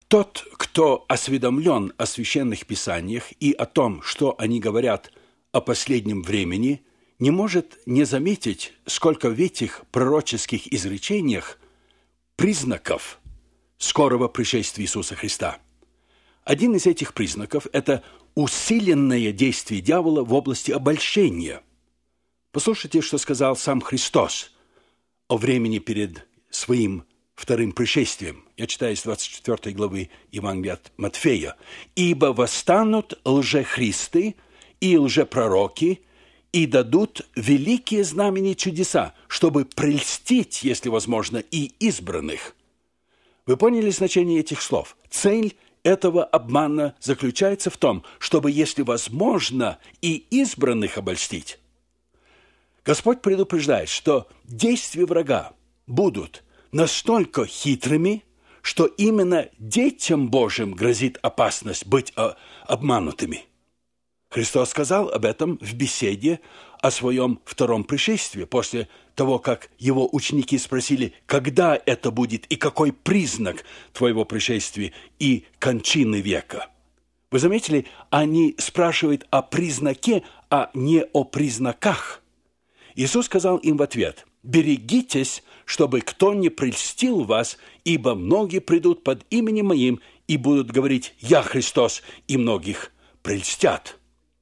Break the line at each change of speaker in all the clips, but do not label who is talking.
Тот, кто осведомлен о священных писаниях и о том, что они говорят о последнем времени, не может не заметить, сколько в этих пророческих изречениях признаков скорого пришествия Иисуса Христа. Один из этих признаков – это усиленное действие дьявола в области обольщения. Послушайте, что сказал сам Христос о времени перед своим вторым пришествием. Я читаю из 24 главы Евангелия от Матфея. «Ибо восстанут лжехристы и лжепророки, и дадут великие знамения и чудеса, чтобы прельстить, если возможно, и избранных». Вы поняли значение этих слов? Цель этого обмана заключается в том, чтобы, если возможно, и избранных обольстить. Господь предупреждает, что действия врага будут настолько хитрыми, что именно детям Божьим грозит опасность быть обманутыми. Христос сказал об этом в беседе о своем втором пришествии, после того, как его ученики спросили, когда это будет и какой признак твоего пришествия и кончины века. Вы заметили, они спрашивают о признаке, а не о признаках. Иисус сказал им в ответ: «Берегитесь, чтобы кто не прельстил вас, ибо многие придут под именем Моим и будут говорить: Я Христос, и многих прельстят».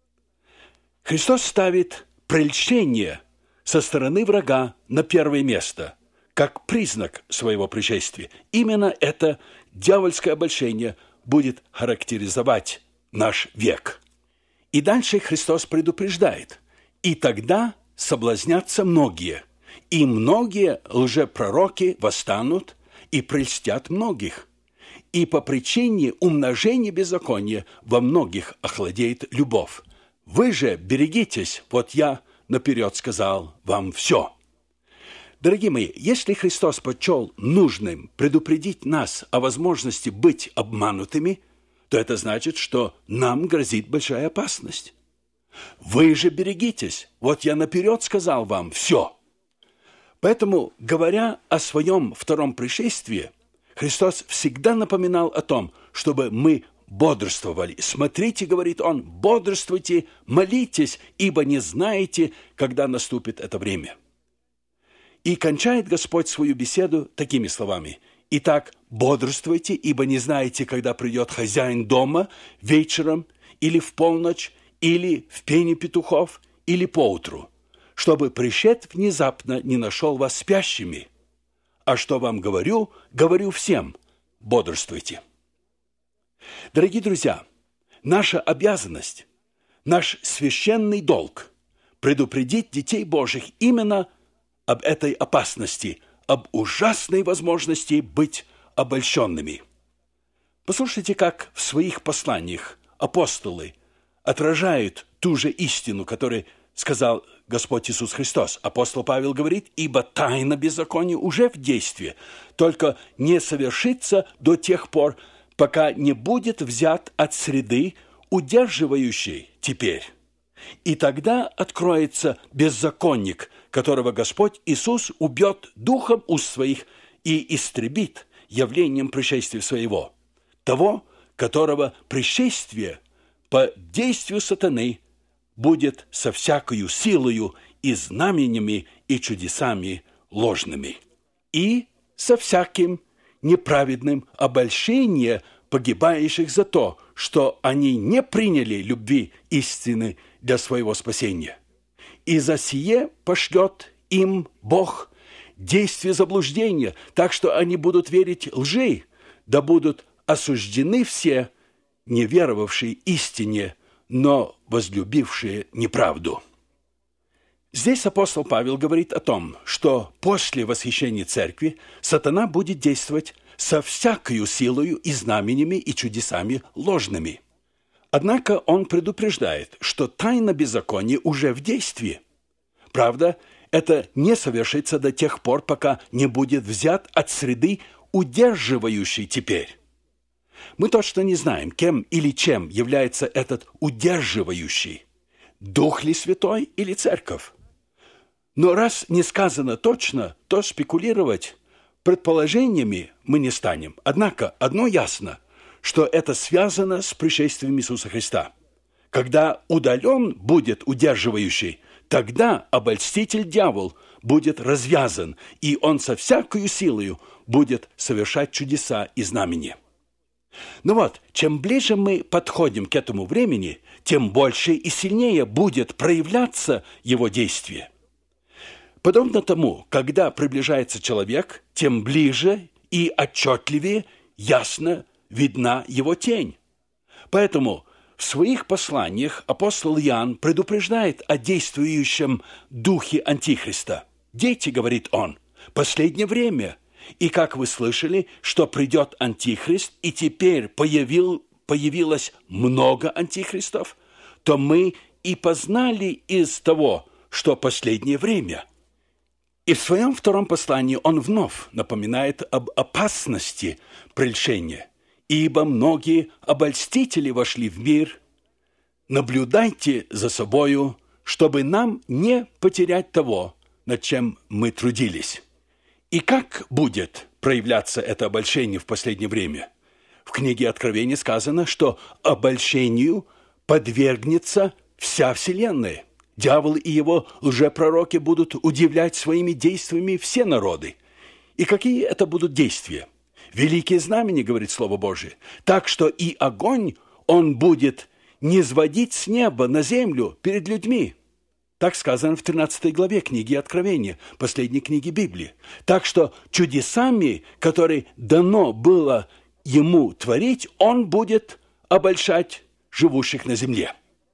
Христос ставит прельщение со стороны врага на первое место, как признак своего пришествия. Именно это дьявольское обольщение будет характеризовать наш век. И дальше Христос предупреждает: «И тогда соблазнятся многие, и многие лжепророки восстанут и прельстят многих, и по причине умножения беззакония во многих охладеет любовь. Вы же берегитесь, вот я наперед сказал вам все». Дорогие мои, если Христос почел нужным предупредить нас о возможности быть обманутыми, то это значит, что нам грозит большая опасность. Вы же берегитесь, вот я наперед сказал вам все. Поэтому, говоря о своем втором пришествии, Христос всегда напоминал о том, чтобы мы бодрствовали. «Смотрите, — говорит Он, — бодрствуйте, молитесь, ибо не знаете, когда наступит это время». И кончает Господь свою беседу такими словами: «Итак, бодрствуйте, ибо не знаете, когда придет хозяин дома, вечером или в полночь, или в пении петухов, или поутру, чтобы пришед внезапно не нашел вас спящими. А что вам говорю, говорю всем: бодрствуйте». Дорогие друзья, наша обязанность, наш священный долг – предупредить детей Божьих именно об этой опасности, об ужасной возможности быть обольщенными. Послушайте, как в своих посланиях апостолы отражают ту же истину, которую сказал Господь Иисус Христос. Апостол Павел говорит: «Ибо тайна беззакония уже в действии, только не совершится до тех пор, пока не будет взят от среды, удерживающей теперь. И тогда откроется беззаконник, которого Господь Иисус убьет духом уст своих и истребит явлением пришествия своего, того, которого пришествие по действию сатаны будет со всякою силою и знаменями и чудесами ложными, и со всяким неправедным обольщение погибающих за то, что они не приняли любви истины для своего спасения. И за сие пошлет им Бог действие заблуждения, так что они будут верить лжи, да будут осуждены все, не веровавшие истине, но возлюбившие неправду». Здесь апостол Павел говорит о том, что после восхищения церкви сатана будет действовать со всякою силою и знаменями и чудесами ложными. Однако он предупреждает, что тайна беззакония уже в действии. Правда, это не совершится до тех пор, пока не будет взят от среды, удерживающей теперь. Мы точно не знаем, кем или чем является этот удерживающий. Дух ли Святой или Церковь? Но раз не сказано точно, то спекулировать предположениями мы не станем. Однако одно ясно, что это связано с пришествием Иисуса Христа. Когда удален будет удерживающий, тогда обольститель дьявол будет развязан, и он со всякою силою будет совершать чудеса и знамения. Ну вот, чем ближе мы подходим к этому времени, тем больше и сильнее будет проявляться его действие. Подобно тому, когда приближается человек, тем ближе и отчетливее ясно видна его тень. Поэтому в своих посланиях апостол Иоанн предупреждает о действующем духе Антихриста. «Дети, — говорит он, — последнее время, и как вы слышали, что придет Антихрист, и теперь появилось много антихристов, то мы и познали из того, что последнее время». И в своем втором послании он вновь напоминает об опасности прельщения. «Ибо многие обольстители вошли в мир. Наблюдайте за собою, чтобы нам не потерять того, над чем мы трудились». И как будет проявляться это обольщение в последнее время? В книге Откровения сказано, что обольщению подвергнется вся вселенная. Дьявол и его лжепророки будут удивлять своими действиями все народы. И какие это будут действия? Великие знамения, говорит Слово Божие, так что и огонь он будет низводить с неба на землю перед людьми. Так сказано в 13 главе книги Откровения, последней книги Библии. Так что чудесами, которые дано было ему творить, он будет обольщать живущих на земле.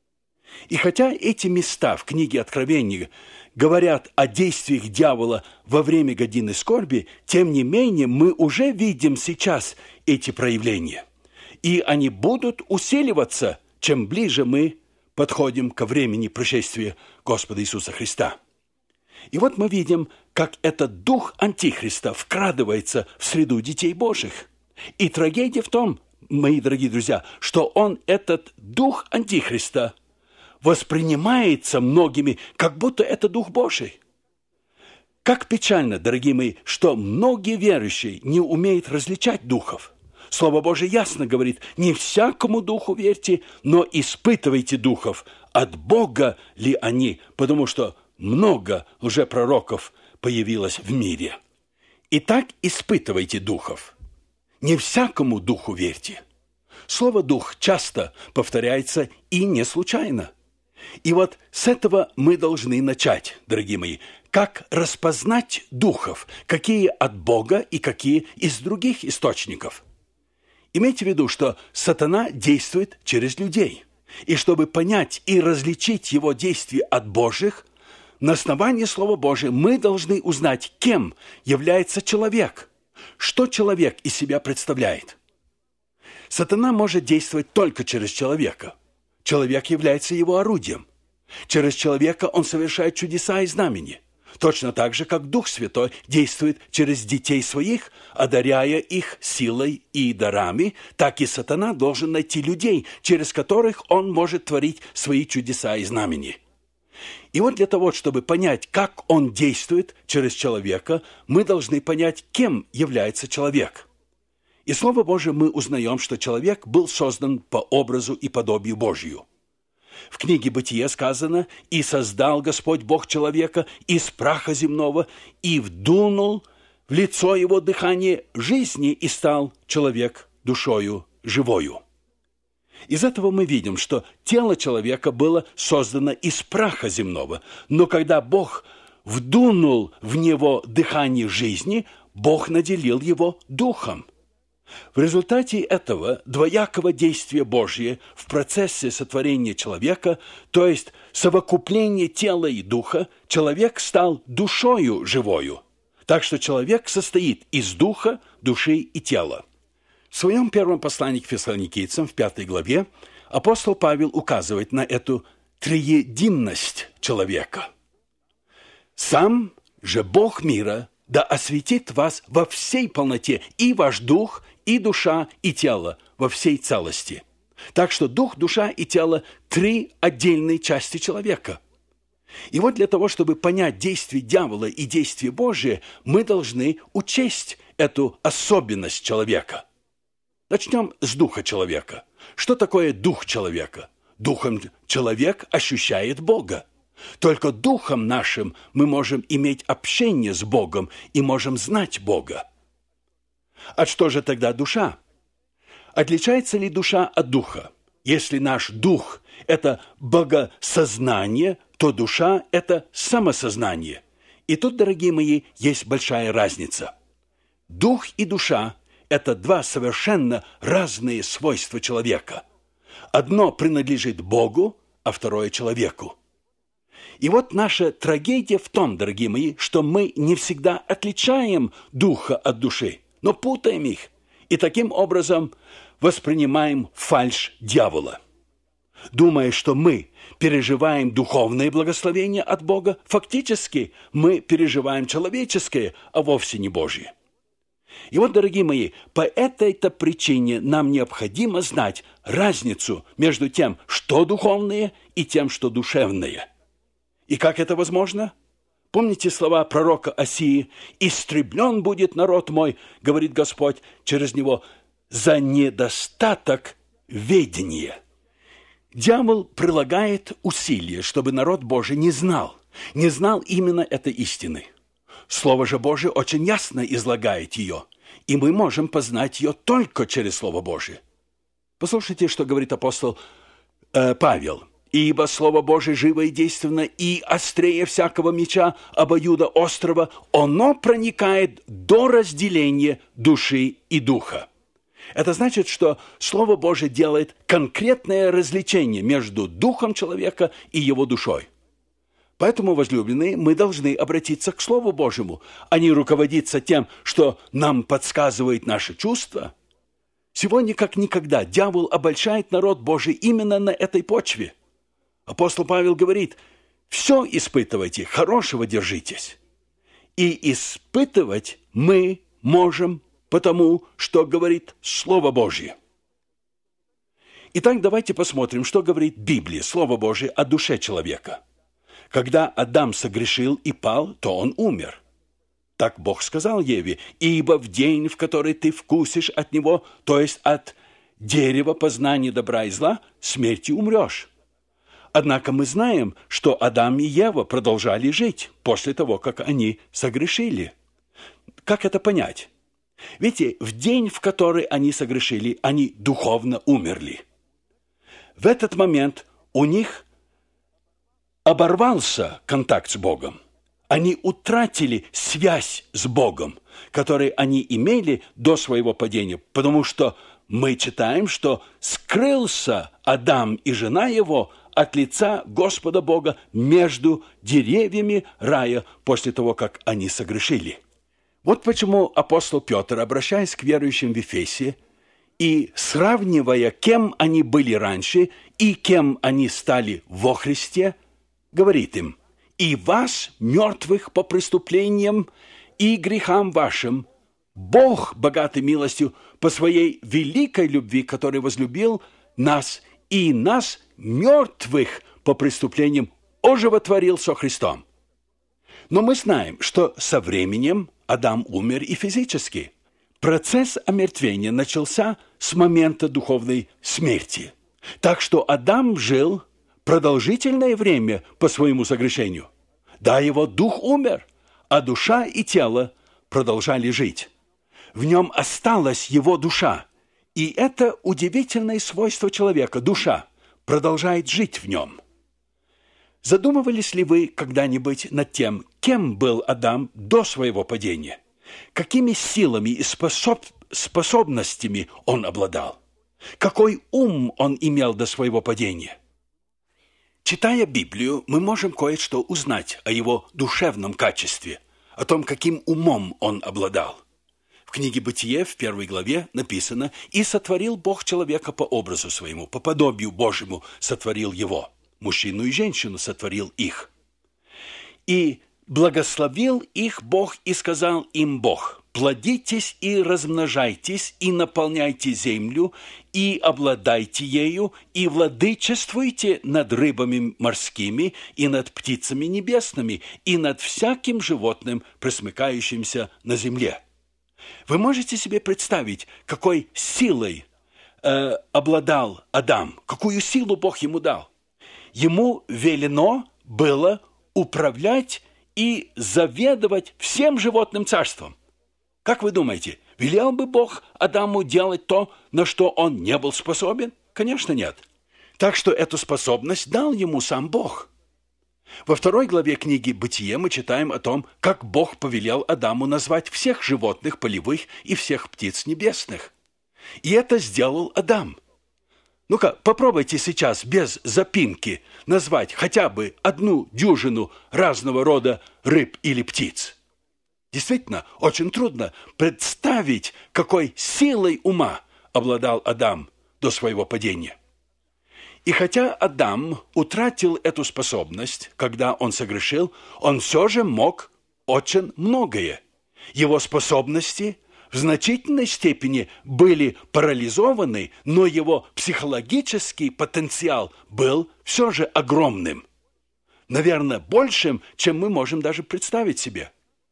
И хотя эти места в книге Откровения говорят о действиях дьявола во время годины скорби, тем не менее мы уже видим сейчас эти проявления. И они будут усиливаться, чем ближе мы подходим ко времени пришествия Господа Иисуса Христа. И вот мы видим, как этот дух Антихриста вкрадывается в среду детей Божьих. И трагедия в том, мои дорогие друзья, что этот дух Антихриста воспринимается многими, как будто это Дух Божий. Как печально, дорогие мои, что многие верующие не умеют различать духов. Слово Божие ясно говорит: не всякому духу верьте, но испытывайте духов, от Бога ли они, потому что много лжепророков появилось в мире. Итак, испытывайте духов. Не всякому духу верьте. Слово «дух» часто повторяется и не случайно. И вот с этого мы должны начать, дорогие мои. Как распознать духов, какие от Бога и какие из других источников? Имейте в виду, что сатана действует через людей. И чтобы понять и различить его действия от Божьих, на основании Слова Божия мы должны узнать, кем является человек, что человек из себя представляет. Сатана может действовать только через человека. Человек является его орудием. Через человека он совершает чудеса и знамения. Точно так же, как Дух Святой действует через детей своих, одаряя их силой и дарами, так и сатана должен найти людей, через которых он может творить свои чудеса и знамения. И вот для того, чтобы понять, как он действует через человека, мы должны понять, кем является человек. И Слово Божие мы узнаем, что человек был создан по образу и подобию Божию. В книге «Бытие» сказано: «И создал Господь Бог человека из праха земного, и вдунул в лицо его дыхание жизни, и стал человек душою живою». Из этого мы видим, что тело человека было создано из праха земного, но когда Бог вдунул в него дыхание жизни, Бог наделил его духом. В результате этого двоякого действия Божьего в процессе сотворения человека, то есть совокупления тела и духа, человек стал душою живою. Так что человек состоит из духа, души и тела. В своем первом послании к фессалоникийцам, в 5 главе, апостол Павел указывает на эту триединность человека. «Сам же Бог мира да осветит вас во всей полноте, и ваш дух, и душа, и тело во всей целости». Так что дух, душа и тело – 3 отдельные части человека. И вот для того, чтобы понять действие дьявола и действие Божие, мы должны учесть эту особенность человека. Начнем с духа человека. Что такое дух человека? Духом человек ощущает Бога. Только духом нашим мы можем иметь общение с Богом и можем знать Бога. А что же тогда душа? Отличается ли душа от духа? Если наш дух – это богосознание, то душа – это самосознание. И тут, дорогие мои, есть большая разница. Дух и душа – это два совершенно разные свойства человека. Одно принадлежит Богу, а второе – человеку. И вот наша трагедия в том, дорогие мои, что мы не всегда отличаем духа от души, но путаем их. И таким образом воспринимаем фальшь дьявола. Думая, что мы переживаем духовное благословение от Бога, фактически мы переживаем человеческое, а вовсе не Божье. И вот, дорогие мои, по этой-то причине нам необходимо знать разницу между тем, что духовное, и тем, что душевное. И как это возможно? Помните слова пророка Осии: «Истреблен будет народ мой, говорит Господь, через него за недостаток ведения». Дьявол прилагает усилия, чтобы народ Божий не знал именно этой истины. Слово же Божие очень ясно излагает ее, и мы можем познать ее только через Слово Божие. Послушайте, что говорит апостол Павел. «Ибо Слово Божие живо и действенно, и острее всякого меча обоюдоострого, оно проникает до разделения души и духа». Это значит, что Слово Божие делает конкретное различение между духом человека и его душой. Поэтому, возлюбленные, мы должны обратиться к Слову Божьему, а не руководиться тем, что нам подсказывает наши чувства. Сегодня, как никогда, дьявол обольщает народ Божий именно на этой почве. Апостол Павел говорит: «Все испытывайте, хорошего держитесь». И испытывать мы можем потому, что говорит Слово Божье. Итак, давайте посмотрим, что говорит Библия, Слово Божие, о душе человека. Когда Адам согрешил и пал, то он умер. Так Бог сказал Еве: «Ибо в день, в который ты вкусишь от него, то есть от дерева познания добра и зла, смертью умрешь». Однако мы знаем, что Адам и Ева продолжали жить после того, как они согрешили. Как это понять? Видите, в день, в который они согрешили, они духовно умерли. В этот момент у них оборвался контакт с Богом. Они утратили связь с Богом, которую они имели до своего падения, потому что мы читаем, что скрылся Адам и жена его от лица Господа Бога между деревьями рая после того, как они согрешили. Вот почему апостол Петр, обращаясь к верующим в Ефесе и сравнивая, кем они были раньше и кем они стали во Христе, говорит им: «И вас, мертвых по преступлениям и грехам вашим, Бог, богатый милостью, по своей великой любви, который возлюбил нас, и нас, мертвых по преступлениям, оживотворил со Христом». Но мы знаем, что со временем Адам умер и физически. Процесс омертвения начался с момента духовной смерти. Так что Адам жил продолжительное время по своему согрешению. Да, его дух умер, а душа и тело продолжали жить. В нем осталась его душа. И это удивительное свойство человека. Душа продолжает жить в нем. Задумывались ли вы когда-нибудь над тем, кем был Адам до своего падения? Какими силами и способностями он обладал? Какой ум он имел до своего падения? Читая Библию, мы можем кое-что узнать о его душевном качестве, о том, каким умом он обладал. В книге «Бытие» в 1 главе написано: «И сотворил Бог человека по образу своему, по подобию Божьему сотворил его, мужчину и женщину сотворил их. И благословил их Бог, и сказал им Бог: плодитесь и размножайтесь, и наполняйте землю, и обладайте ею, и владычествуйте над рыбами морскими, и над птицами небесными, и над всяким животным, пресмыкающимся на земле». Вы можете себе представить, какой силой обладал Адам, какую силу Бог ему дал? Ему велено было управлять и заведовать всем животным царством. Как вы думаете, велел бы Бог Адаму делать то, на что он не был способен? Конечно, нет. Так что эту способность дал ему сам Бог. Во 2 главе книги «Бытие» мы читаем о том, как Бог повелел Адаму назвать всех животных полевых и всех птиц небесных. И это сделал Адам. Ну-ка, попробуйте сейчас без запинки назвать хотя бы 1 дюжину разного рода рыб или птиц. Действительно, очень трудно представить, какой силой ума обладал Адам до своего падения. И хотя Адам утратил эту способность, когда он согрешил, он все же мог очень многое. Его способности в значительной степени были парализованы, но его психологический потенциал был все же огромным. Наверное, большим, чем мы можем даже представить себе.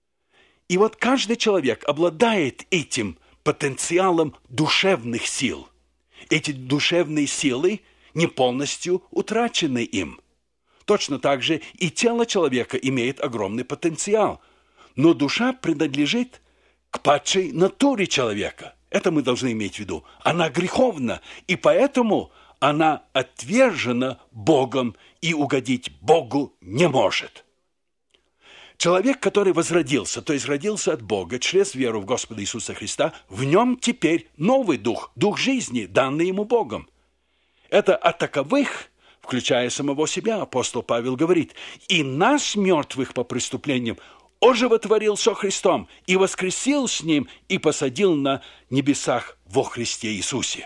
И вот каждый человек обладает этим потенциалом душевных сил. Эти душевные силы не полностью утрачены им. Точно так же и тело человека имеет огромный потенциал. Но душа принадлежит к падшей натуре человека. Это мы должны иметь в виду. Она греховна, и поэтому она отвержена Богом и угодить Богу не может. Человек, который возродился, то есть родился от Бога через веру в Господа Иисуса Христа, в нем теперь новый дух, дух жизни, данный ему Богом. Это о таковых, включая самого себя, апостол Павел говорит, «И нас, мертвых по преступлениям, оживотворил со Христом, и воскресил с Ним, и посадил на небесах во Христе Иисусе».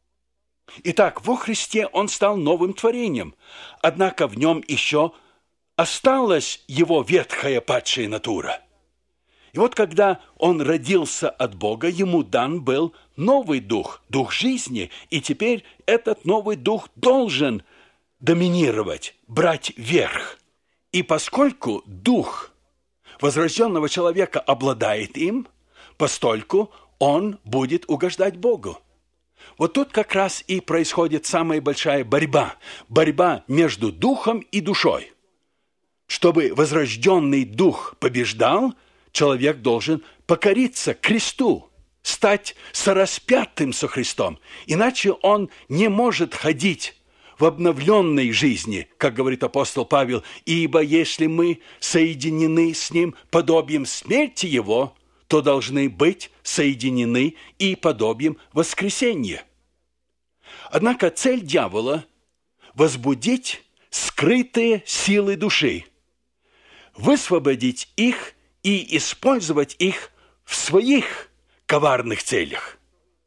Итак, во Христе он стал новым творением, однако в нем еще осталась его ветхая падшая натура. И вот когда он родился от Бога, ему дан был новый дух, дух жизни, и теперь этот новый дух должен доминировать, брать верх. И поскольку дух возрожденного человека обладает им, постольку он будет угождать Богу. Вот тут как раз и происходит самая большая борьба. Борьба между духом и душой. Чтобы возрожденный дух побеждал, человек должен покориться кресту, стать сораспятым со Христом. Иначе он не может ходить в обновленной жизни, как говорит апостол Павел, «Ибо если мы соединены с Ним подобием смерти Его, то должны быть соединены и подобием воскресения». Однако цель дьявола – возбудить скрытые силы души, высвободить их и использовать их в своих коварных целях.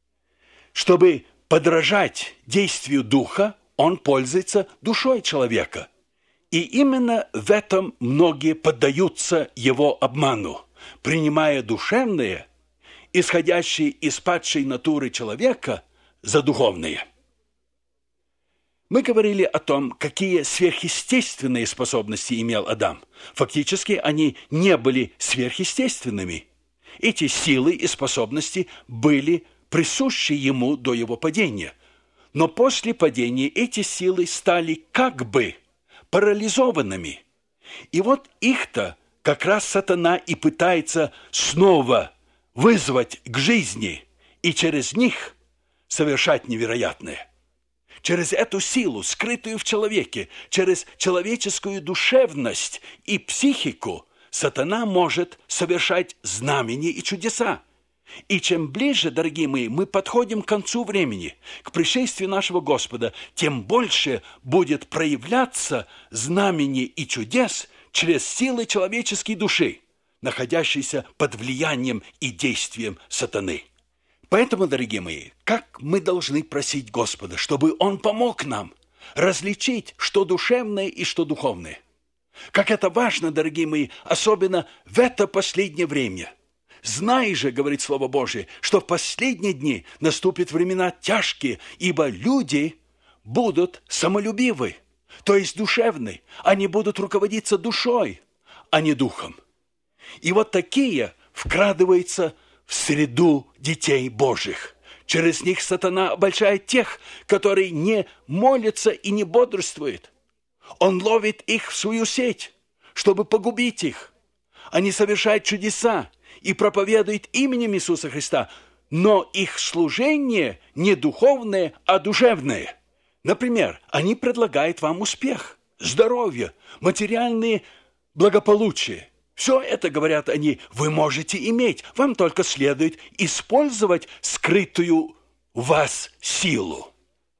Чтобы подражать действию духа, он пользуется душой человека. И именно в этом многие поддаются его обману, принимая душевные, исходящие из падшей натуры человека, за духовные. Мы говорили о том, какие сверхъестественные способности имел Адам. Фактически они не были сверхъестественными. Эти силы и способности были присущи ему до его падения. Но после падения эти силы стали как бы парализованными. И вот их-то как раз сатана и пытается снова вызвать к жизни и через них совершать невероятное. Через эту силу, скрытую в человеке, через человеческую душевность и психику, сатана может совершать знамения и чудеса. И чем ближе, дорогие мои, мы подходим к концу времени, к пришествию нашего Господа, тем больше будет проявляться знамений и чудес через силы человеческой души, находящейся под влиянием и действием сатаны. Поэтому, дорогие мои, как мы должны просить Господа, чтобы Он помог нам различить, что душевное и что духовное. Как это важно, дорогие мои, особенно в это последнее время. Знай же, говорит Слово Божие, что в последние дни наступят времена тяжкие, ибо люди будут самолюбивы, то есть душевны. Они будут руководиться душой, а не духом. И вот такие вкрадываются в среду детей Божьих. Через них сатана обольщает тех, которые не молятся и не бодрствуют. Он ловит их в свою сеть, чтобы погубить их. Они совершают чудеса и проповедуют именем Иисуса Христа, но их служение не духовное, а душевное. Например, они предлагают вам успех, здоровье, материальные благополучие. Все это, говорят они, вы можете иметь. Вам только следует использовать скрытую в вас силу.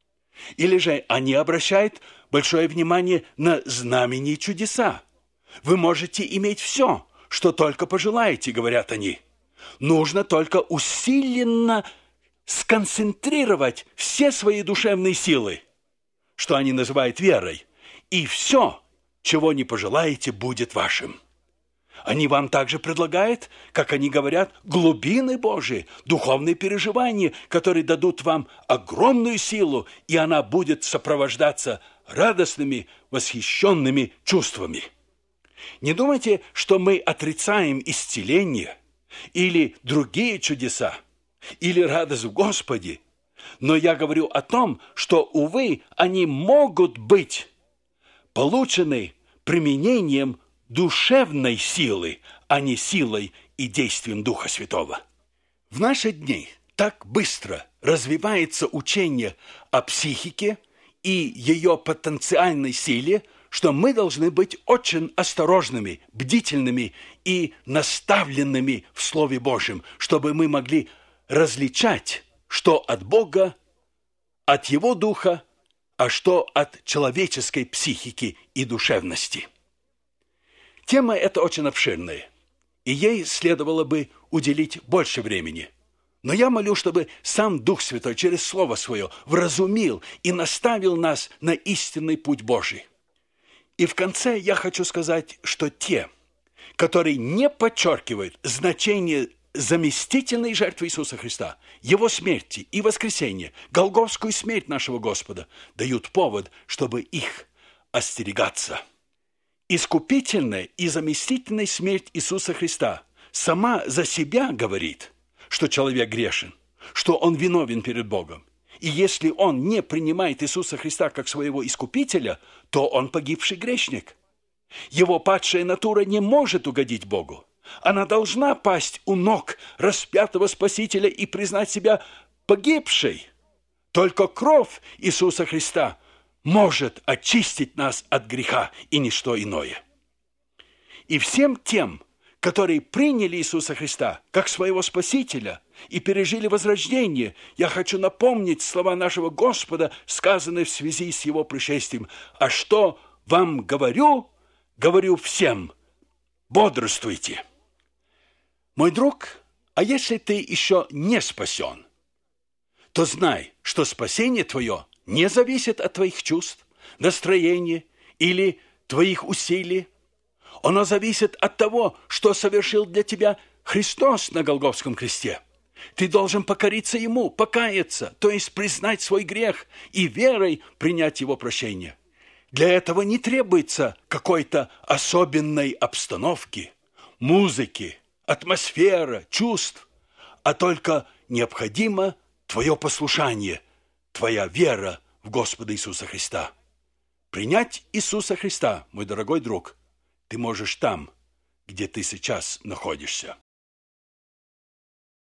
Или же они обращают большое внимание на знамения и чудеса. Вы можете иметь все, что только пожелаете, говорят они. Нужно только усиленно сконцентрировать все свои душевные силы, что они называют верой, и все, чего не пожелаете, будет вашим. Они вам также предлагают, как они говорят, глубины Божии, духовные переживания, которые дадут вам огромную силу, и она будет сопровождаться радостными, восхищенными чувствами. Не думайте, что мы отрицаем исцеление или другие чудеса, или радость в Господе, но я говорю о том, что, увы, они могут быть получены применением душевной силы, а не силой и действием Духа Святого. В наши дни так быстро развивается учение о психике и ее потенциальной силе, что мы должны быть очень осторожными, бдительными и наставленными в Слове Божьем, чтобы мы могли различать, что от Бога, от Его Духа, а что от человеческой психики и душевности. Тема эта очень обширная, и ей следовало бы уделить больше времени. Но я молю, чтобы сам Дух Святой через Слово Свое вразумил и наставил нас на истинный путь Божий. И в конце я хочу сказать, что те, которые не подчеркивают значение заместительной жертвы Иисуса Христа, Его смерти и воскресения, голгофскую смерть нашего Господа, дают повод, чтобы их остерегаться. Искупительная и заместительная смерть Иисуса Христа сама за себя говорит, что человек грешен, что он виновен перед Богом. И если он не принимает Иисуса Христа как своего искупителя, то он погибший грешник. Его падшая натура не может угодить Богу. Она должна пасть у ног распятого Спасителя и признать себя погибшей. Только кровь Иисуса Христа может очистить нас от греха и ничто иное. И всем тем, которые приняли Иисуса Христа как своего Спасителя и пережили возрождение, я хочу напомнить слова нашего Господа, сказанные в связи с Его пришествием. «А что вам говорю, говорю всем, бодрствуйте». Мой друг, а если ты еще не спасен, то знай, что спасение твое не зависит от твоих чувств, настроения или твоих усилий. Оно зависит от того, что совершил для тебя Христос на Голгофском кресте. Ты должен покориться Ему, покаяться, то есть признать свой грех и верой принять Его прощение. Для этого не требуется какой-то особенной обстановки, музыки, атмосфера, чувств, а только необходимо твое послушание, твоя вера в Господа Иисуса Христа. Принять Иисуса Христа, мой дорогой друг, ты можешь там, где ты сейчас находишься.